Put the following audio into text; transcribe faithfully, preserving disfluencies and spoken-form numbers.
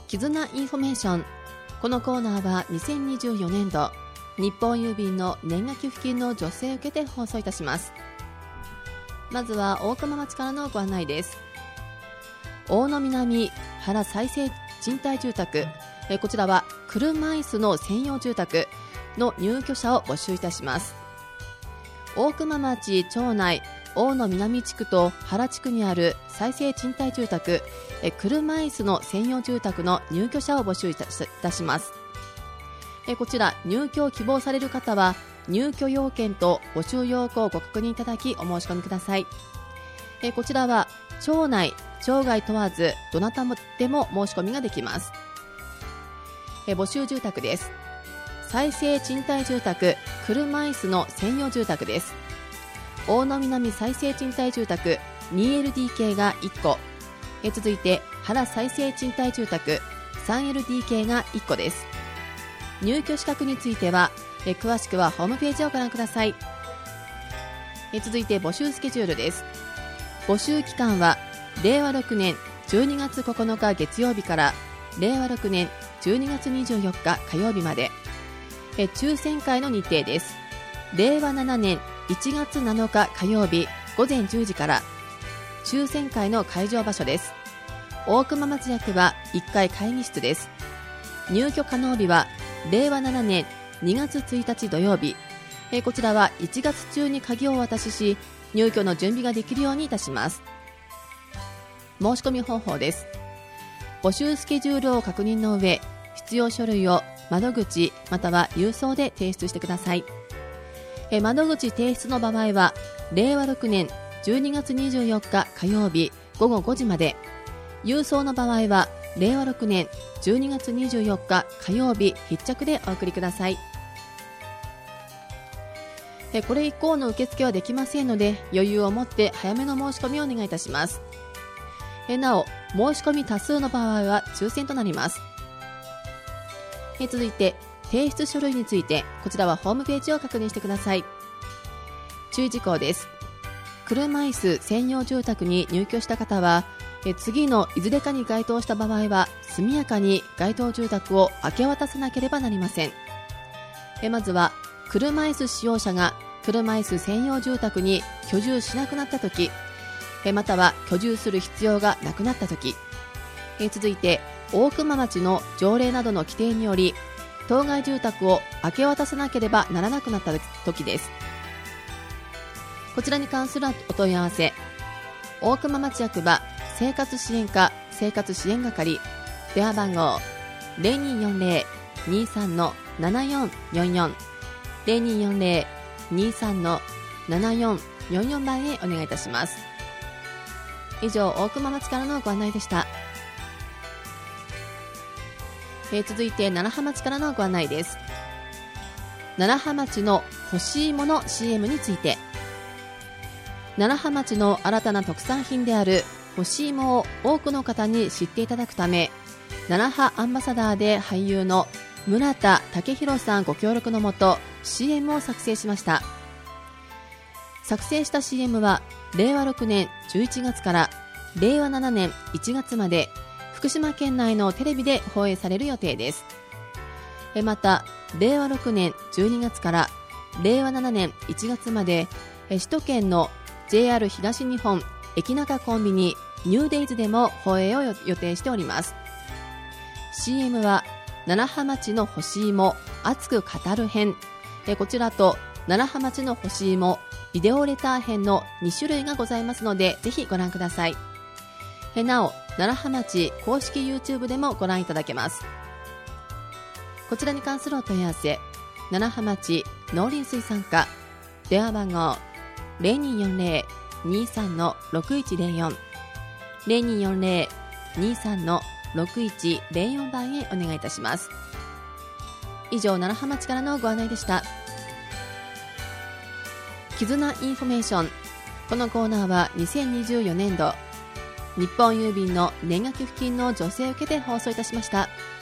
絆インフォメーション。このコーナーはにせんにじゅうよねんど日本郵便の年賀寄付金の助成を受けて放送いたします。まずは大熊町からのご案内です。大野南原再生賃貸住宅、えこちらは車椅子の専用住宅の入居者を募集いたします。大熊町町内大野南地区と原地区にある再生賃貸住宅、え車椅子の専用住宅の入居者を募集いたします。えこちら入居を希望される方は入居要件と募集要項をご確認いただきお申し込みください。えこちらは町内町外問わずどなたでも申し込みができます。え募集住宅です。再生賃貸住宅車椅子の専用住宅です。大野南再生賃貸住宅 にエルディーケー がいっこ、え続いて原再生賃貸住宅 さんエルディーケー がいっこです。入居資格についてはえ詳しくはホームページをご覧ください。え続いて募集スケジュールです。募集期間はれいわろくねんじゅうにがつここのか月曜日かられいわろくねんじゅうにがつにじゅうよっか火曜日まで。え抽選会の日程です。れいわななねんいちがつなのか火曜日ごぜんじゅうじから抽選会の会場場所です。大熊町役場いっかい会議室です。入居可能日はれいわななねんにがつついたち土曜日、えこちらはいちがつ中に鍵をお渡しし入居の準備ができるようにいたします。申し込み方法です。募集スケジュールを確認の上、必要書類を窓口または郵送で提出してください。え窓口提出の場合はれいわろくねんじゅうにがつにじゅうよっか火曜日ごごごじまで、郵送の場合はれいわろくねんじゅうにがつにじゅうよっか火曜日必着でお送りください。えこれ以降の受付はできませんので余裕を持って早めの申し込みをお願いいたします。えなお申し込み多数の場合は抽選となります。え続いて提出書類について、こちらはホームページを確認してください。注意事項です。車椅子専用住宅に入居した方はえ次のいずれかに該当した場合は速やかに該当住宅を明け渡さなければなりません。えまずは車椅子使用者が車椅子専用住宅に居住しなくなったとき、または居住する必要がなくなったとき、続いて大熊町の条例などの規定により当該住宅を明け渡さなければならなくなったときです。こちらに関するお問い合わせ、大熊町役場生活支援課生活支援係、電話番号 ゼロにーよんゼロ にーさん ななよんよんよん ゼロにーよんゼロ にーさん ななよんよんよん 番へお願いいたします。以上、大熊町からのご案内でした。えー、続いて楢葉町からのご案内です。楢葉町の欲しいもの シーエム について、楢葉町の新たな特産品である干し芋を多くの方に知っていただくため、楢葉アンバサダーで俳優の村田武弘さんご協力のもと シーエム を作成しました。作成した シーエム はれいわろくねんじゅういちがつかられいわななねんいちがつまで福島県内のテレビで放映される予定です。またれいわろくねんじゅうにがつかられいわななねんいちがつまで首都圏の ジェイアール 東日本駅中コンビニニューデイズでも放映を予定しております。 シーエム は楢葉町の干し芋熱く語る編、こちらと楢葉町の干し芋ビデオレター編のにしゅるいがございますので、ぜひご覧ください。なお楢葉町公式 YouTube でもご覧いただけます。こちらに関するお問い合わせ、楢葉町農林水産課電話番号 ゼロにーよんゼロ にーさん ろくいちゼロよん ゼロにーよんゼロ にーさん ろくいちゼロよん 番へお願いいたします。以上、楢葉町からのご案内でした。絆インフォメーション。このコーナーはにせんにじゅうよねんど日本郵便の年賀寄付金の助成を受けて放送いたしました。